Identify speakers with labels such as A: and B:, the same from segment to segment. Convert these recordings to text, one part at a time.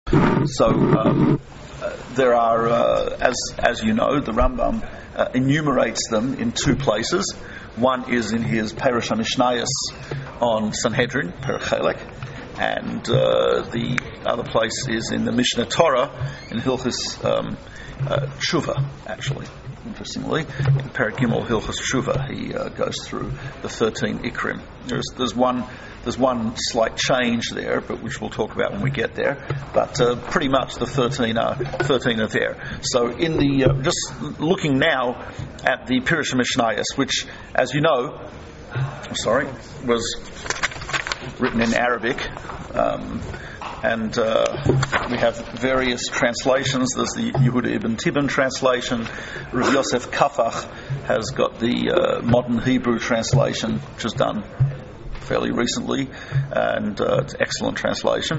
A: So there are, as you know, the Rambam enumerates them in two places. One is in his Perush HaMishnayos on Sanhedrin, Perek Chelek, and the other place is in the Mishnah Torah in Hilchos Tshuva, actually. Interestingly, in Perek Gimel Hilchos Tshuva, he goes through the 13 Ikrim. There's one slight change there, but which we'll talk about when we get there. But pretty much the 13 are there. So in the just looking now at the Perush HaMishnayos, which, as you know, was written in Arabic. And we have various translations. There's the Yehuda Ibn Tibbon translation. Rav Yosef Kafach has got the modern Hebrew translation, which was done fairly recently, and it's an excellent translation.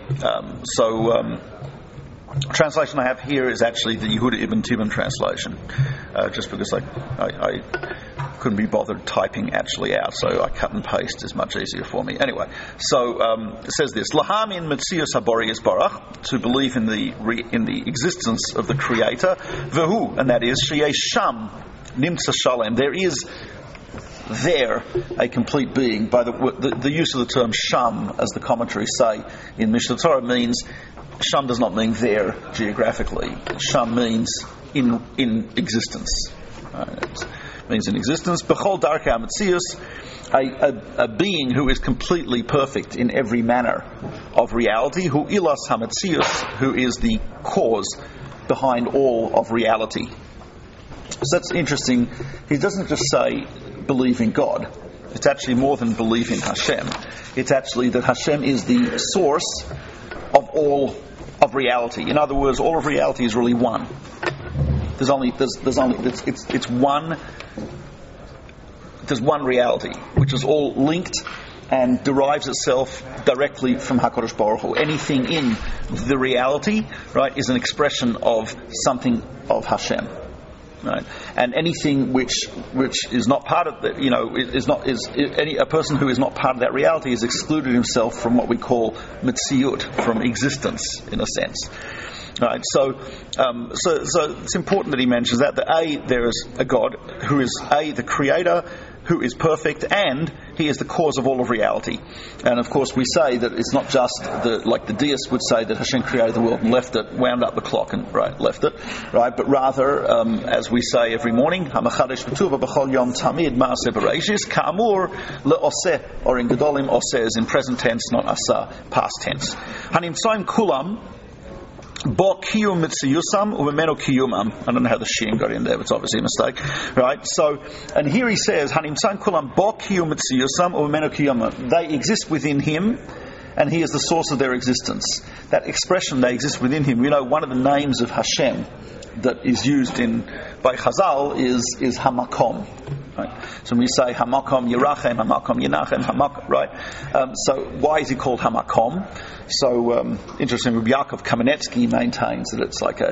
A: Translation I have here is actually the Yehuda Ibn Tibbon translation, just because I couldn't be bothered typing actually out, so I cut and paste is much easier for me. Anyway, so it says this: Lahamin Metzius Habori Yisbarach, to believe in the existence of the Creator, Vehu, and that is Sheyesh Sham Nimtza Shalem. There is there a complete being. By the use of the term Sham, as the commentaries say in Mishnah Torah, means Sham does not mean there geographically. Sham means in existence. It means in existence. B'chol darkei hametzius, a being who is completely perfect in every manner of reality. Hu ilas hametzius, who is the cause behind all of reality. So that's interesting. He doesn't just say believe in God. It's actually more than believe in Hashem. It's actually that Hashem is the source of all of reality. In other words, all of reality is really one. There's one reality, which is all linked and derives itself directly from HaKadosh Baruch Hu. Anything in the reality, right, is an expression of something of Hashem. Right, and anything which is not part of that, a person who is not part of that reality has excluded himself from what we call metziut, from existence, in a sense. Right, so it's important that he mentions that there is a God who is the Creator, who is perfect, and He is the cause of all of reality. And of course, we say that it's not just like the deists would say that Hashem created the world and left it, wound up the clock and left it, right? But rather, as we say every morning, Hamachadesh b'tuva b'chol yom tamid ma'aseh b'reishis ka'amur le'oseh, or in Gedolim, oseh is in present tense, not asa, past tense. Hanimtzaim kulam Bo kiyum mitziyusam uvemeno kiyumam. I don't know how the shin got in there, but it's obviously a mistake, right? So, and here he says, Hanimtzan kulam bo kiyum mitziyusam uvemeno kiyumam. They exist within him, and he is the source of their existence. That expression, they exist within him. One of the names of Hashem that is used by Chazal is Hamakom. Right? So when we say Hamakom Yerachem, Hamakom Yenachem, right? So why is he called Hamakom? So interesting. Rabbi Yaakov Kamenetsky maintains that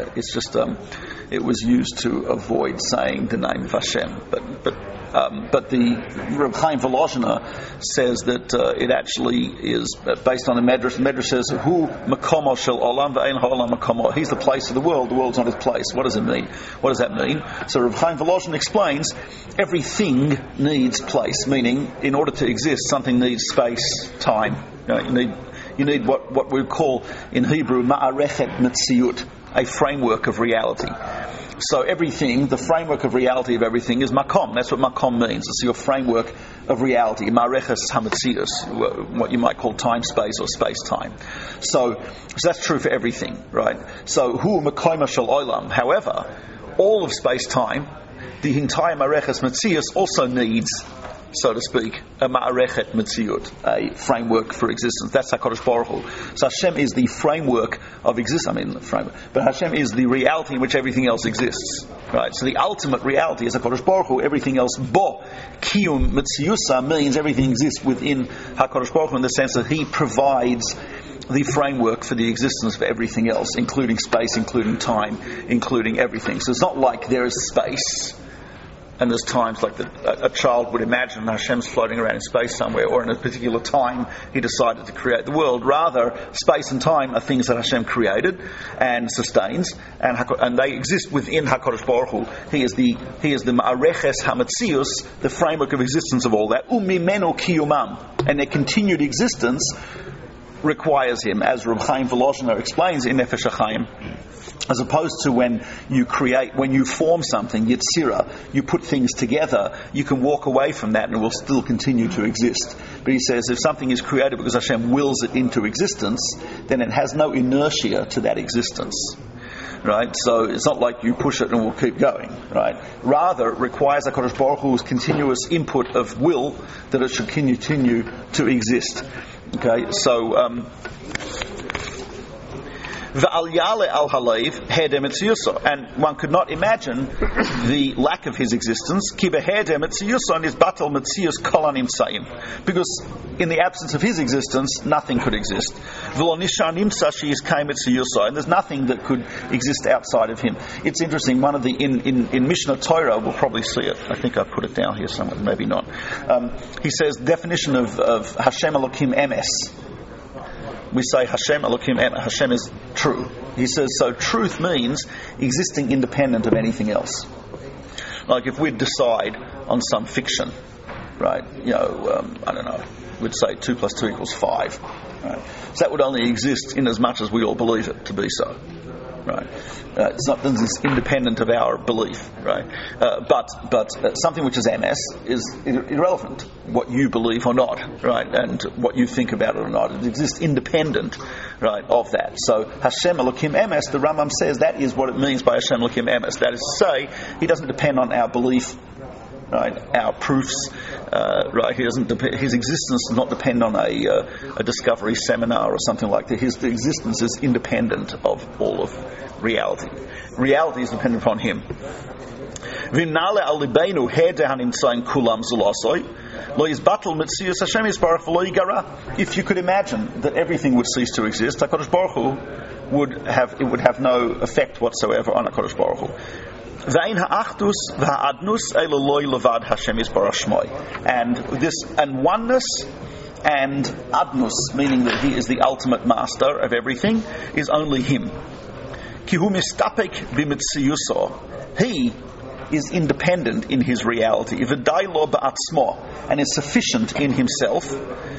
A: it was used to avoid saying the name of Hashem, but the Reb Chaim Volozhiner says that it actually is based on a medrash. The medrash says, "Hu makomo shel olam ve'ein ha'olam makomo." He's the place of the world. The world's not his place. What does it mean? What does that mean? So Reb Chaim Volozhiner explains everything needs place, meaning in order to exist, something needs space, time. You need what we call in Hebrew ma'arechet metziut, a framework of reality. So everything, the framework of reality of everything is makom. That's what makom means. It's your framework of reality. Ma'areches hametzius, what you might call time space or space time. So that's true for everything, right? So hu makoima shel olam. However, all of space time, the entire ma'areches metzius also needs, so to speak, a ma'arechet metziut, a framework for existence. That's HaKadosh Baruch Hu. So Hashem is the framework of existence. But Hashem is the reality in which everything else exists. Right? So the ultimate reality is HaKadosh Baruch Hu. Everything else, bo kiyum metziusa, means everything exists within HaKadosh Baruch Hu in the sense that He provides the framework for the existence of everything else, including space, including time, including everything. So it's not like there is space and there's times like that a child would imagine Hashem's floating around in space somewhere, or in a particular time He decided to create the world. Rather, space and time are things that Hashem created and sustains, and they exist within HaKadosh Baruch Hu. He is the Ma'areches HaMetzius, the framework of existence of all that. Umimenu kiyumam, and their continued existence requires Him, as Reb Chaim Volozhiner explains in Nefesh HaChaim. As opposed to when you form something, Yetzirah, you put things together, you can walk away from that and it will still continue to exist. But he says if something is created because Hashem wills it into existence, then it has no inertia to that existence. Right? So it's not like you push it and it will keep going. Right? Rather, it requires HaKadosh Baruch Hu's continuous input of will that it should continue to exist. Okay? So... and one could not imagine the lack of his existence, because in the absence of his existence, nothing could exist. And there's nothing that could exist outside of him. It's interesting, one of the in Mishnah Torah, we'll probably see it, I think I put it down here somewhere, maybe not. He says, definition of Hashem Elokim Emes. We say Hashem Elokim Emes, Hashem is true. He says, so truth means existing independent of anything else. Like if we'd decide on some fiction, right, I don't know, we'd say 2 + 2 = 5, right? So that would only exist in as much as we all believe it to be so. Right, it's independent of our belief, right? But something which is MS is irrelevant, what you believe or not, right? And what you think about it or not, it exists independent, right, of that. So Hashem Elokim Emes, the Rambam says that is what it means by Hashem Elokim Emes. That is to say, He doesn't depend on our belief, right? Our proofs, right? His existence does not depend on a discovery seminar or something like that. His existence is independent of all of reality. Reality is dependent upon Him. If you could imagine that everything would cease to exist, HaKadosh Baruch Hu would have no effect whatsoever on HaKadosh Baruch Hu. And oneness and adnus, meaning that He is the ultimate master of everything, is only Him. He is independent in His reality, and is sufficient in Himself,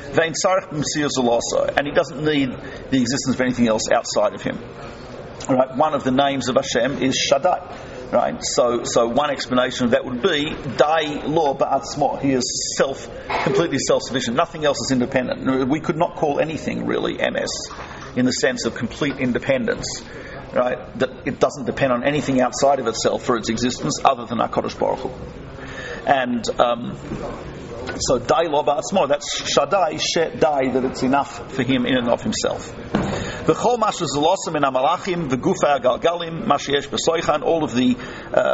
A: and He doesn't need the existence of anything else outside of Him. Right? One of the names of Hashem is Shaddai. Right, so one explanation of that would be Dai Lo Ba'atzmo. He is completely self-sufficient. Nothing else is independent. We could not call anything really MS in the sense of complete independence. Right, that it doesn't depend on anything outside of itself for its existence other than HaKadosh Baruch Hu. And so Dai Lo Ba'atzmo, that's Shaddai, Dai, that it's enough for Him in and of Himself. The Chol Mashu Zolosim in Amalachim, the Gufa Galgalim, Mashiesh Besoichan, all of the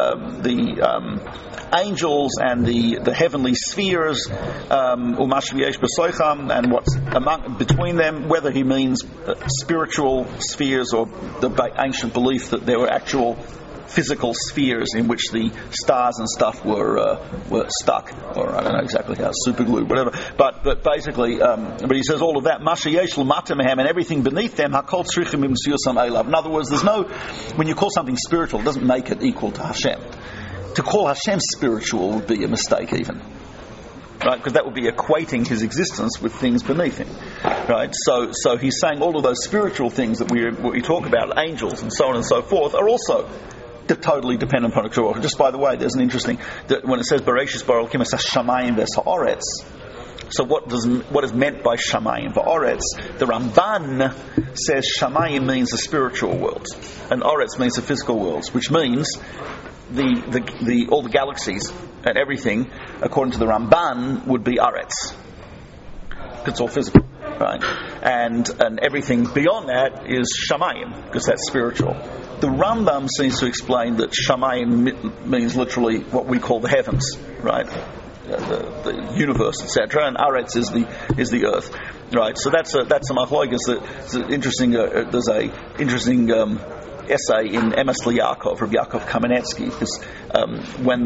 A: angels and the heavenly spheres, Umashiesh Besoicham, and what's between them, whether he means spiritual spheres or the ancient belief that there were actual physical spheres in which the stars and stuff were stuck, or I don't know exactly how, super glue, whatever. But basically, but he says all of that, and everything beneath them, in other words, there's no, when you call something spiritual, it doesn't make it equal to Hashem. To call Hashem spiritual would be a mistake even. Right, because that would be equating His existence with things beneath Him. Right, so he's saying all of those spiritual things that we talk about, angels and so on and so forth, are also totally dependent upon HaKadosh. Just by the way, there's an interesting, that when it says Bereshis bara Elokim es hashamayim ves haaretz, so what is meant by shamayim va'aretz? The Ramban says shamayim means the spiritual worlds, and aretz means the physical worlds, which means the all the galaxies and everything, according to the Ramban, would be aretz. It's all physical, right? And everything beyond that is shamayim, because that's spiritual. The Rambam seems to explain that shamayim means literally what we call the heavens, right? The universe, etc. And aretz is the earth, right? So that's a machlokes. That's interesting. There's a interesting essay in Emes Liakov, Rabbi Yaakov Kamenetsky, because when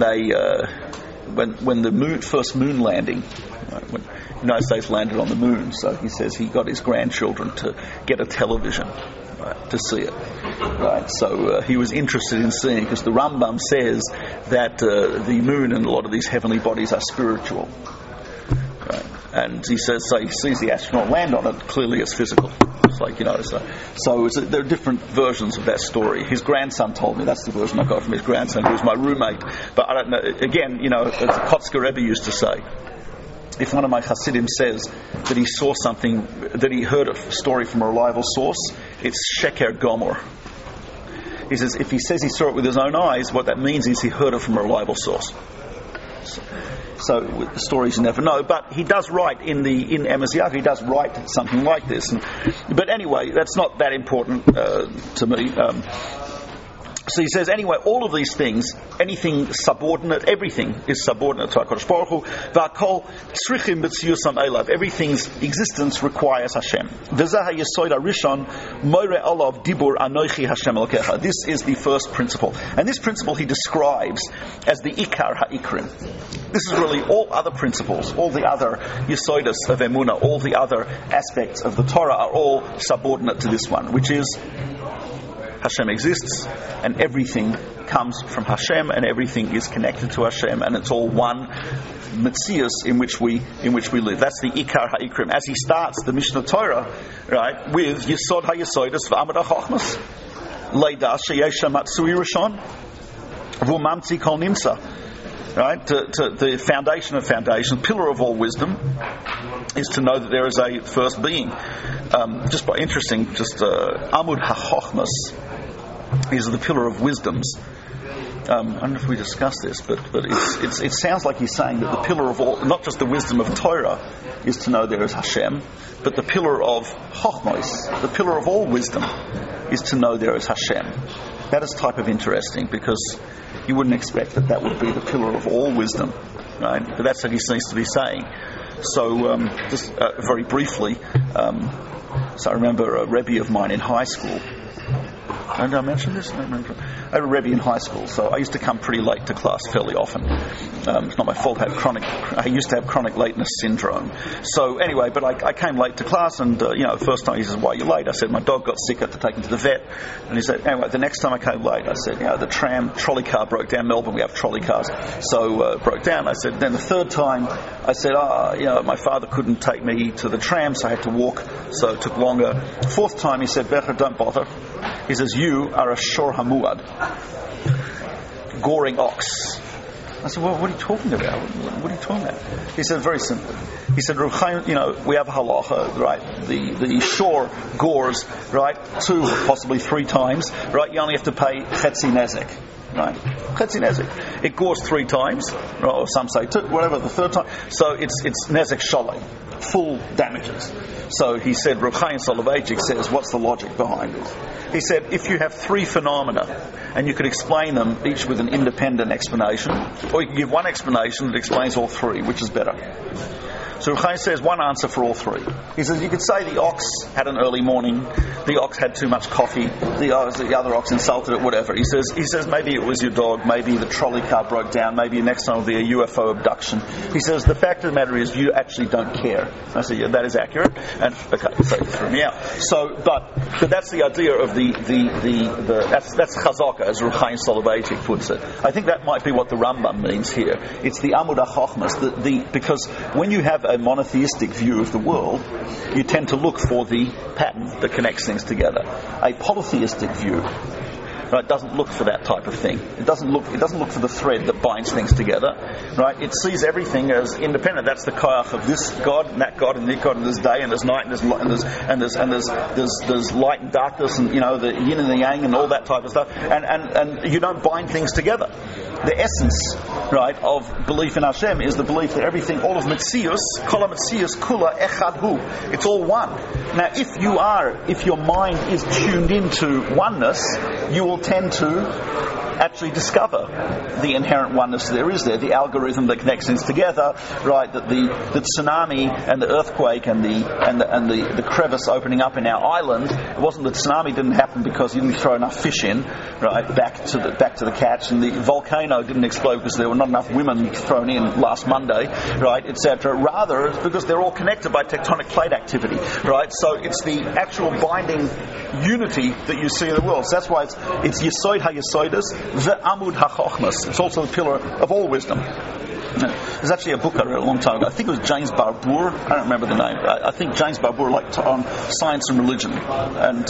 A: the first moon landing, when the United States landed on the moon, so he says he got his grandchildren to get a television, right, to see it. Right, so he was interested in seeing, because the Rambam says that the moon and a lot of these heavenly bodies are spiritual. Right, and he says, so he sees the astronaut land on it. Clearly, it's physical. It's like, so there are different versions of that story. His grandson told me that's the version I got from his grandson, who was my roommate. But I don't know. Again, as the Kotzker Rebbe used to say, if one of my Hasidim says that he saw something, that he heard a story from a reliable source, it's Sheker Gomor. He says, if he says he saw it with his own eyes, what that means is he heard it from a reliable source. So with the stories you never know, but he does write in Emes Liakov, he does write something like this. But anyway, that's not that important to me. So he says, anyway, all of these things, anything subordinate, everything is subordinate to HaKadosh Baruch Hu. V'akol tzrichim b'tziyusam elav. Everything's existence requires Hashem. V'zeh ha'yesod ha'rishon moire olav dibur anochi Hashem elokecha. This is the first principle. And this principle he describes as the ikar ha'ikrim. This is really all other principles, all the other yesodas of Emunah, all the other aspects of the Torah are all subordinate to this one, which is Hashem exists, and everything comes from Hashem, and everything is connected to Hashem, and it's all one Metzius in which we live. That's the Ikar HaIkrim. As he starts the Mishnah Torah, right, with Yesod HaYesodas v'Amud HaChochmas, Leidah sheyesh Matsui Rishon v'Umamtzi Kol Nimsa. Right, to the foundation of foundations, pillar of all wisdom, is to know that there is a first being. Just by interesting, Amud HaChochmas is the pillar of wisdoms. I don't know if we discussed this, but it sounds like he's saying that the pillar of all, not just the wisdom of Torah, is to know there is Hashem, but the pillar of Chochmos, the pillar of all wisdom, is to know there is Hashem. That is type of interesting, because you wouldn't expect that would be the pillar of all wisdom, right? But that's what he seems to be saying. So, just very briefly, so I remember a Rebbe of mine in high school. Did I mention this? I had a Rebbe in high school, so I used to come pretty late to class fairly often. It's not my fault. I used to have chronic lateness syndrome. So anyway, but I came late to class, and the first time he says, "Why are you late?" I said, "My dog got sick. I had to take him to the vet." And he said, "Anyway, the next time I came late," I said, "The trolley car broke down. Melbourne, we have trolley cars, so broke down." I said, then the third time, I said, my father couldn't take me to the tram, so I had to walk, so it took longer. Fourth time, he said, "Becher, don't bother." He says, "You are a shor hamuad, goring ox." I said, "Well, what are you talking about? What are you talking about?" He said, very simply. He said, we have a halacha, right? The shor gores, right, 2, possibly 3 times, right? You only have to pay chetzi nezek, right? Chetzi nezek. It gores 3 times, or some say 2, whatever, the third time. So it's nezek shalom, full damages. So he said, Reb Chaim Soloveitchik says, what's the logic behind it? He said, if you have 3 phenomena, and you could explain them each with an independent explanation, or you can give one explanation that explains all 3, which is better. So Reb Chaim says one answer for all 3. He says you could say the ox had an early morning, the ox had too much coffee, the other ox insulted it, whatever. He says maybe it was your dog, maybe the trolley car broke down, maybe next time will be a UFO abduction. He says the fact of the matter is you actually don't care. And I said, yeah, that is accurate. And okay, so he threw me out. So, but that's the idea of that's chazaka, as Reb Chaim Soloveitchik puts it. I think that might be what the Rambam means here. It's the Amud HaChochmas, because when you have a monotheistic view of the world, you tend to look for the pattern that connects things together. A polytheistic view, right, doesn't look for that type of thing. It doesn't look for the thread that binds things together, right? It sees everything as independent. That's the koach of this God and that God and this God and this day and this night and there's light and darkness and the yin and the yang and all that type of stuff. And you don't bind things together. The essence, right, of belief in Hashem is the belief that everything, all of Metzius, Kol HaMetzius Kula Echad Hu. It's all one. Now, if your mind is tuned into oneness, you will tend to actually discover the inherent oneness there is there, the algorithm that connects things together, right? That the tsunami and the earthquake and the crevice opening up in our island, it wasn't the tsunami didn't happen because you didn't throw enough fish in, right, back to the catch, and the volcano didn't explode because there were not enough women thrown in last Monday, right, etc. Rather, it's because they're all connected by tectonic plate activity, right? So it's the actual binding unity that you see in the world. So that's why it's Yesod HaYesodas, Ve'amud HaChochmas. It's also the pillar of all wisdom. There's actually a book I read a long time ago. I think it was James Barbour. I don't remember the name. I think James Barbour, on science and religion, and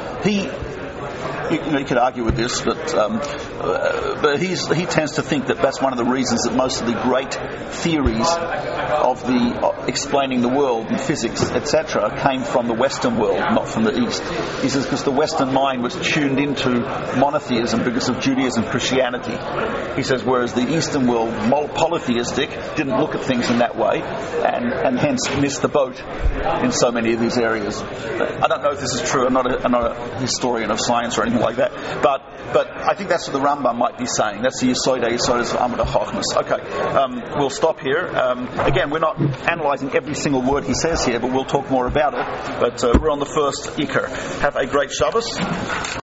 A: you could argue with this, but he tends to think that that's one of the reasons that most of the great theories of explaining the world in physics, etc., came from the Western world, not from the East. He says because the Western mind was tuned into monotheism because of Judaism, Christianity. He says whereas the Eastern world, polytheistic, didn't look at things in that way, and hence missed the boat in so many of these areas. I don't know if this is true. I'm not a historian of science or anything like that, but I think that's what the Rambam might be saying. That's the Yesodas of Amud HaChochmas. Okay, we'll stop here. Again, we're not analysing every single word he says here, but we'll talk more about it. But we're on the first Iker. Have a great Shabbos.